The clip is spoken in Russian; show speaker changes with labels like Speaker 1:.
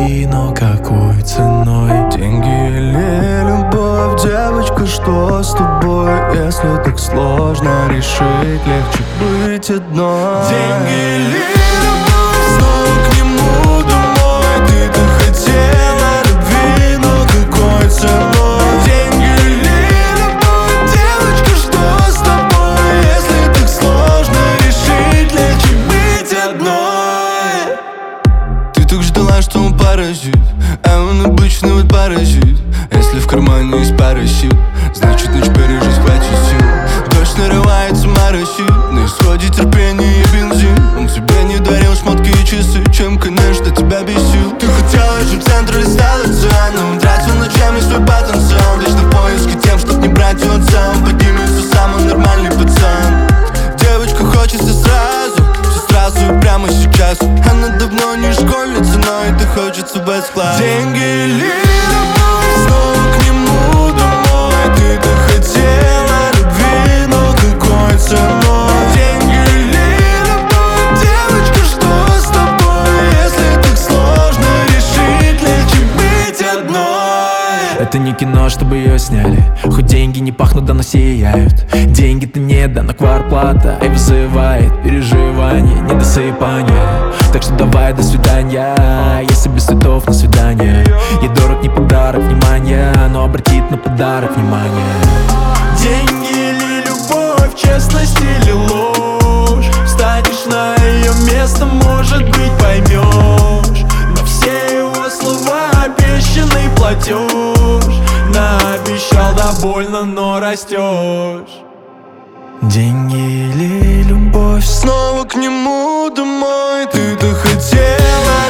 Speaker 1: любви, но какой ценой?
Speaker 2: Деньги или любовь, девочка, что с тобой? Если так сложно решить, легче быть одной.
Speaker 1: Деньги или
Speaker 2: любовь, снова к нему домой. Ты-то хотела любви, но какой ценой? Деньги или любовь, девочка, что с тобой? Если так сложно решить, легче быть одной. Ты так ждала, что он паразит, а он обычный вот паразит. Если в кармане есть парашют, значит ночь пережить хватит сил. Дождь нарывается, моросит, на исходе терпения и бензин. Он тебе не дарил шмотки и часы, чем, конечно, тебя бесил. Ты хотела жить в центре, листала цену, он тратил ночами свой потенциал, вечно в поиске тем, чтоб не брать у отца. Он поднимется, самый нормальный пацан. Девочка хочется сразу, все сразу и прямо сейчас. Она давно не школьница, но это хочется без класса. Деньги или любовь, снова к нему домой. Ты-то хотела любви, но какой ценой? Деньги или любовь, девочка, что с тобой? Если так сложно решить, легче быть одной.
Speaker 1: это не кино, чтобы ее сняли. Хоть деньги не пахнут, да но сияют. Деньги-то не да, но квартплата и вызывает переживание, недосыпание. Так что давай, до свидания. Если без цветов на свидание. Ей дорог не подарок внимания, но обратит на подарок внимание. Деньги или любовь, честность или ложь? Встанешь на ее место, может быть, поймешь. На все его слова обещанный платеж. Наобещал, да больно, но растешь. Деньги или любовь,
Speaker 2: снова к нему домой. Ты-то хотела